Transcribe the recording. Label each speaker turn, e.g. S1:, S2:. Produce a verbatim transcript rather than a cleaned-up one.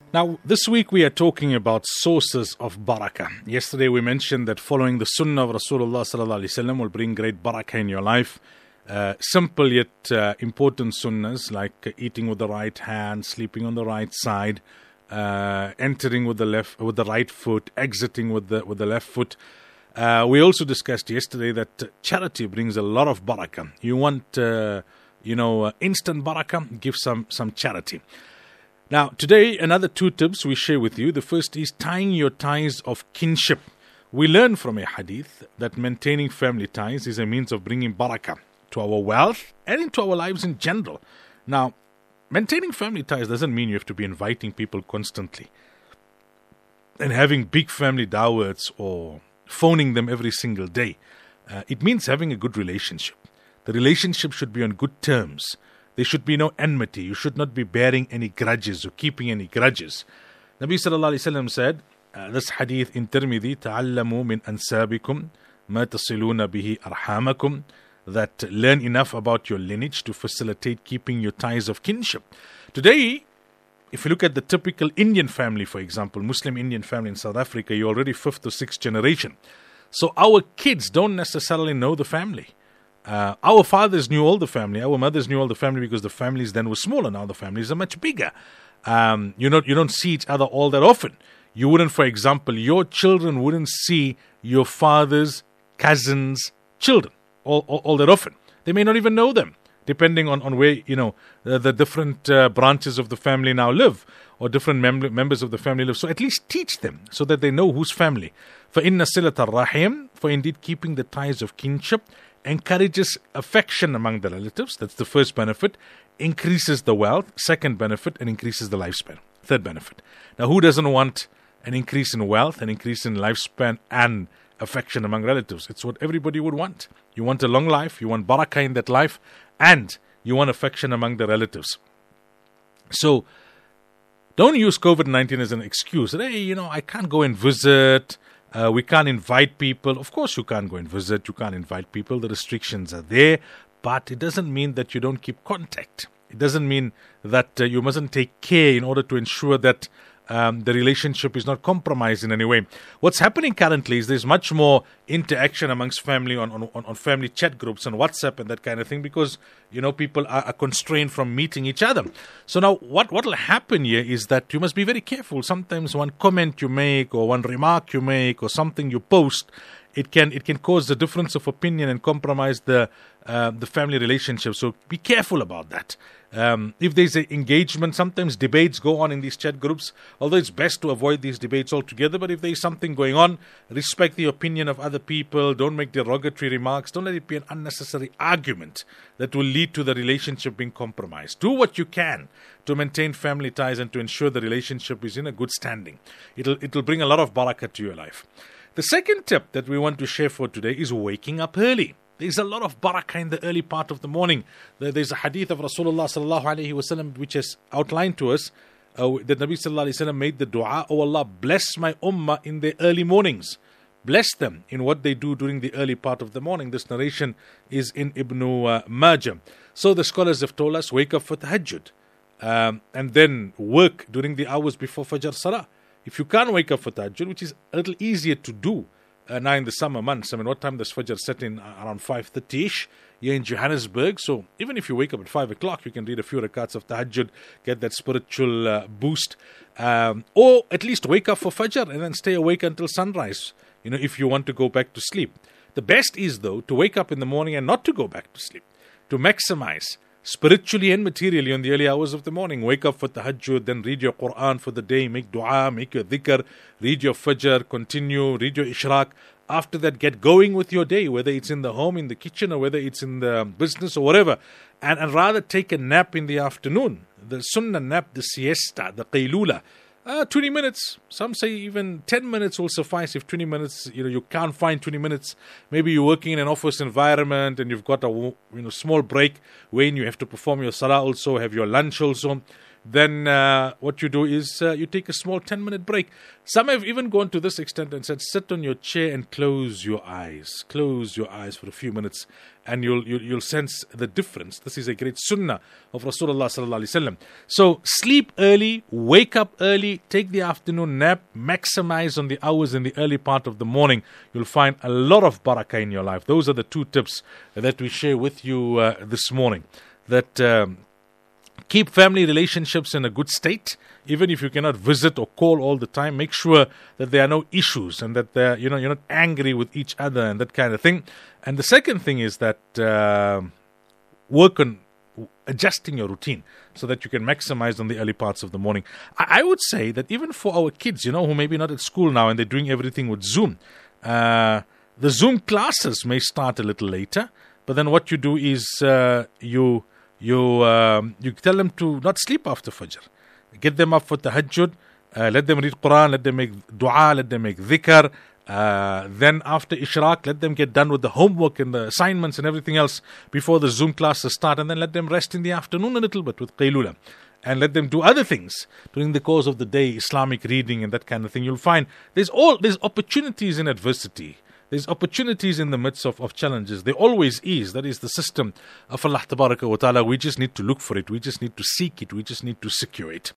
S1: Now, this week we are talking about sources of barakah. Yesterday we mentioned that following the sunnah of Rasulullah sallallahu alaihi wasallam will bring great barakah in your life. Uh, simple yet uh, important sunnahs like eating with the right hand, sleeping on the right side, uh, entering with the left, with the right foot, exiting with the with the left foot. Uh, we also discussed yesterday that charity brings a lot of barakah. You want, uh, you know, uh, instant barakah? Give some some charity. Now, today, another two tips we share with you. The first is tying your ties of kinship. We learn from a hadith that maintaining family ties is a means of bringing barakah to our wealth and into our lives in general. Now, maintaining family ties doesn't mean you have to be inviting people constantly and having big family dawats or phoning them every single day. Uh, it means having a good relationship. The relationship should be on good terms. There should be no enmity. You should not be bearing any grudges or keeping any grudges. Nabi sallallahu alayhi wa sallam said, uh, this hadith in Tirmidhi, تَعَلَّمُوا مِنْ أَنْسَابِكُمْ مَا تَصِلُونَ بِهِ أَرْحَامَكُمْ, that learn enough about your lineage to facilitate keeping your ties of kinship. Today, if you look at the typical Indian family, for example, Muslim Indian family in South Africa, you're already fifth or sixth generation. So our kids don't necessarily know the family. Uh, our fathers knew all the family. Our mothers knew all the family because the families then were smaller. Now the families are much bigger. Um, you know, you don't see each other all that often. You wouldn't, for example, your children wouldn't see your father's cousins' children all, all, all that often. They may not even know them, depending on, on where, you know, the, the different uh, branches of the family now live, or different mem- members of the family live. So at least teach them so that they know whose family. فَإِنَّ صِلَةَ الرَّحِيمِ, for indeed keeping the ties of kinship encourages affection among the relatives. That's the first benefit. Increases the wealth. Second benefit, and increases the lifespan. Third benefit. Now, who doesn't want an increase in wealth, an increase in lifespan, and affection among relatives? It's what everybody would want. You want a long life, you want barakah in that life, and you want affection among the relatives. So, don't use COVID nineteen as an excuse. Hey, you know, I can't go and visit. Uh, we can't invite people. Of course you can't go and visit. You can't invite people. The restrictions are there. But it doesn't mean that you don't keep contact. It doesn't mean that uh, you mustn't take care in order to ensure that um, the relationship is not compromised in any way. What's happening currently is there's much more interaction amongst family on, on, on family chat groups and WhatsApp and that kind of thing because, you know, people are, are constrained from meeting each other. So now what what will happen here is that you must be very careful. Sometimes one comment you make or one remark you make or something you post, it can it can cause a difference of opinion and compromise the uh, the family relationship. So be careful about that. Um, if there's an engagement, sometimes debates go on in these chat groups, although it's best to avoid these debates altogether. But if there's something going on, respect the opinion of other people. Don't make derogatory remarks. Don't let it be an unnecessary argument that will lead to the relationship being compromised. Do what you can to maintain family ties and to ensure the relationship is in a good standing. It'll, it'll bring a lot of barakah to your life. The second tip that we want to share for today is waking up early. There's a lot of barakah in the early part of the morning. There's a hadith of Rasulullah sallallahu alaihi wasallam which has outlined to us uh, that Nabi sallallahu alaihi wasallam made the dua, "Oh Allah, bless my ummah in the early mornings. Bless them in what they do during the early part of the morning." This narration is in Ibn uh, Majah. So the scholars have told us, wake up for tahajjud um, and then work during the hours before Fajr Salah. If you can't wake up for tahajjud, which is a little easier to do uh, now in the summer months, I mean, what time does Fajr set in? Uh, around five thirty-ish. You're in Johannesburg, so even if you wake up at five o'clock, you can read a few rakats of tahajjud, get that spiritual uh, boost. Um, or at least wake up for Fajr and then stay awake until sunrise, you know, if you want to go back to sleep. The best is, though, to wake up in the morning and not to go back to sleep, to maximize spiritually and materially on the early hours of the morning. Wake up for tahajjud, then read your Quran for the day, make dua, make your dhikr, read your fajr, continue, read your ishraq. After that, get going with your day, whether it's in the home, in the kitchen, or whether it's in the business or whatever. And, and rather take a nap in the afternoon. The sunnah nap, the siesta, the qaylula. Uh, twenty minutes. Some say even ten minutes will suffice. If twenty minutes, you know, you can't find twenty minutes. Maybe you're working in an office environment and you've got a you know small break when you have to perform your salah also, have your lunch also. then uh, what you do is uh, you take a small ten minute break. Some have even gone to this extent and said, sit on your chair and close your eyes. Close your eyes for a few minutes and you'll, you'll, you'll sense the difference. This is a great sunnah of Rasulullah sallallahu alaihi wasallam. So sleep early, wake up early, take the afternoon nap, maximize on the hours in the early part of the morning. You'll find a lot of barakah in your life. Those are the two tips that we share with you uh, this morning. That um, keep family relationships in a good state. Even if you cannot visit or call all the time, make sure that there are no issues and that they're, you know, you're not angry with each other and that kind of thing. And the second thing is that uh, work on adjusting your routine so that you can maximize on the early parts of the morning. I, I would say that even for our kids, you know, who may be not at school now and they're doing everything with Zoom, uh, the Zoom classes may start a little later, but then what you do is uh, you you um, you tell them to not sleep after Fajr. Get them up for tahajjud, uh, let them read Quran, let them make dua, let them make dhikr. Uh, then after Ishraq, let them get done with the homework and the assignments and everything else before the Zoom classes start, and then let them rest in the afternoon a little bit with qaylula. And let them do other things during the course of the day, Islamic reading and that kind of thing. You'll find there's all there's opportunities in adversity. There's opportunities in the midst of, of challenges. There always is. That is the system of Allah Tabaraka wa Ta'ala. We just need to look for it. We just need to seek it. We just need to secure it.